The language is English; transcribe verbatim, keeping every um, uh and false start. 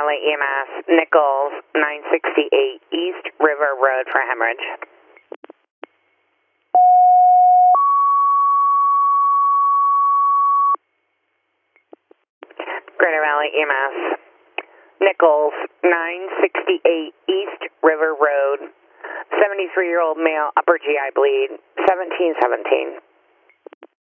Valley E M S, Nichols, nine sixty-eight East River Road for hemorrhage. Greater Valley E M S, Nichols, nine sixty-eight East River Road, seventy-three-year-old male, upper G I bleed, seventeen seventeen.